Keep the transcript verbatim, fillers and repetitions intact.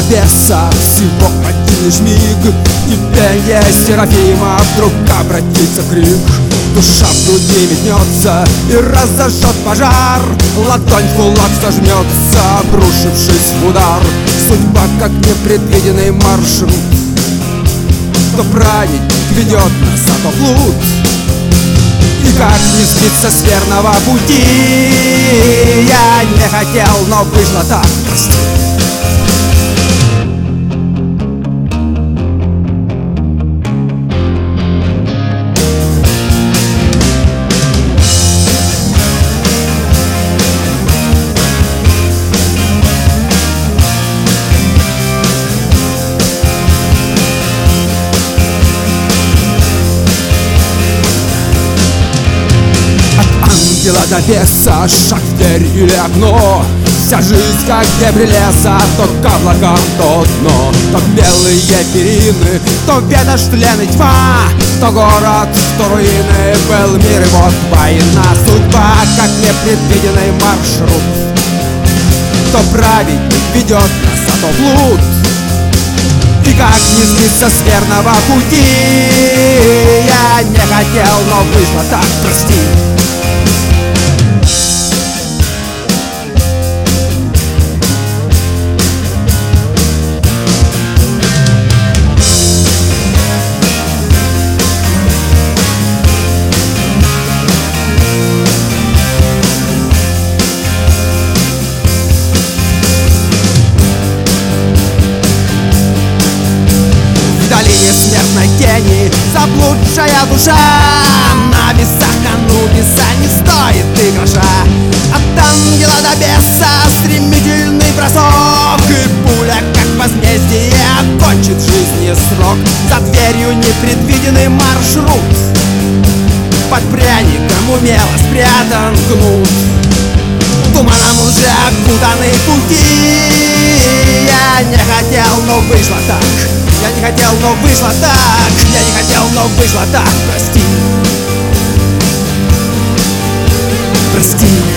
беса, всего один лишь миг, и пенье Серафима вдруг обратится в крик. Душа в груди метнется и разожжет пожар, ладонь в кулак сожмется, обрушившись в удар. Судьба, как непредвиденный маршрут, то праведник ведет нас, а то плут. И как не сбиться с верного пути, я не хотел, но вышло так, прости. Ангела до беса, шаг в дверь или окно. Вся жизнь как дебри леса, то к облакам, то дно. То белые перины, то ветошь, тлен и тьма, то город, то руины, был мир и вот война. Судьба, как непредвиденный маршрут, то праведник ведет нас, а то блуд. И как не сбиться с верного пути, я не хотел, но вышло так, прости. Смертной тени заблудшая душа, на весах Анубиса не стоит и гроша. От ангела до беса стремительный бросок, и пуля, как возмездие, окончит жизни срок. За дверью непредвиденный маршрут, под пряником умело спрятан кнут. Туманом уже окутаны пути, я не хотел, но вышло так. Я не хотел, но вышло так. Я не хотел, но вышло так. Прости. Прости.